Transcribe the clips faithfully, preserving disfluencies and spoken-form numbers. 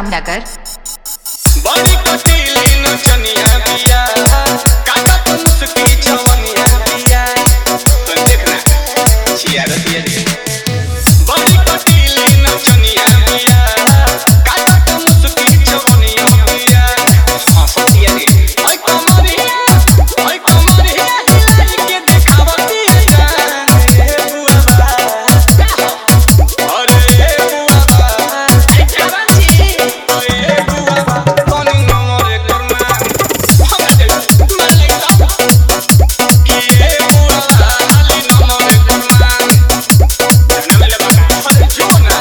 रामनगर। बड़ी कटीली नचनिया बिया काटत मुस्की जवनिया बिया तो देखना छियारतिया रे। बड़ी कटीली नचनिया बिया काटत मुस्की जवनिया बिया हंसतिया रे। ओय कमरिया ओय कमरिया हिलाई के देखावती है जान रे बुआ अरे बुआ ए कराची ओए बुआ तनी नमरे करना हमरे मालिक कि ए बुआ हाली नमरे करना नमले बका हर जोना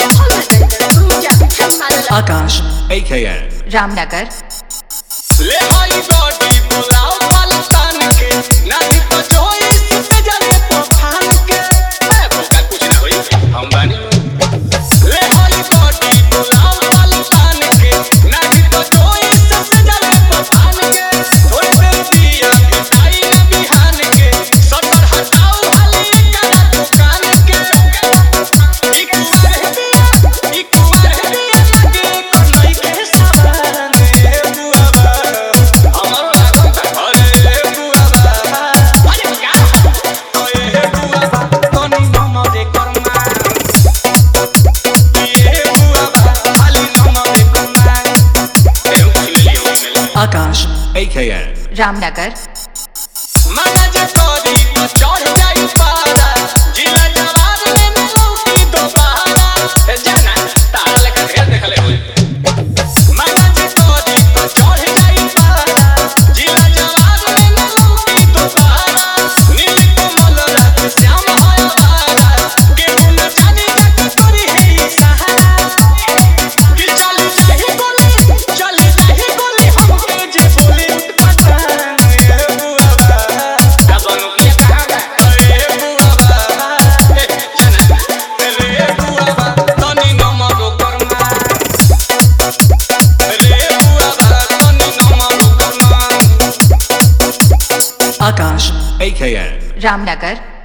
आकाश A K N रामनगर। ले आई बॉडी बुलाओ पलटन के नहीं पचोई से जले पफान के ए बोका कुछ ना होई हम बानी। ले आई बॉडी बुलाओ पलटन के नहीं पचोई से जले पफान के थोड़े देर दिया मिठाई ना बिहान के सटर हटाओ हाली करा दुकान के ई कुआर है दिया ई कुआर है दिया लगे कोई के सवान ए बुआ हमरो लागल अरे बुआ अरे क्या ओए बुआ तनी नमरे करना ये बुआ हाली नमरे करना ए उछली लियो आकाश A K N रामनगर। माना जे तोरी तो चढ़ जाई पारा जिला जवार में न लौटी दोबारा ए जाना तारा लेकर ढेर देखले होई। माना जे तोरी तो चढ़ जाई पारा जिला जवार में न लौटी दोबारा नील कमल रात श्याम है बारा केहू न जाने तक तोरी है ई सहारा कि चली जाही गोली चली जाही गोली हमके जे बोली पठान ए बुआ अब अनुकिया कहां बा ए बुआ ए जाना रे बुआ तनी नमरो करना रे बुआ तनी नमरो करना आकाश A K N रामनगर।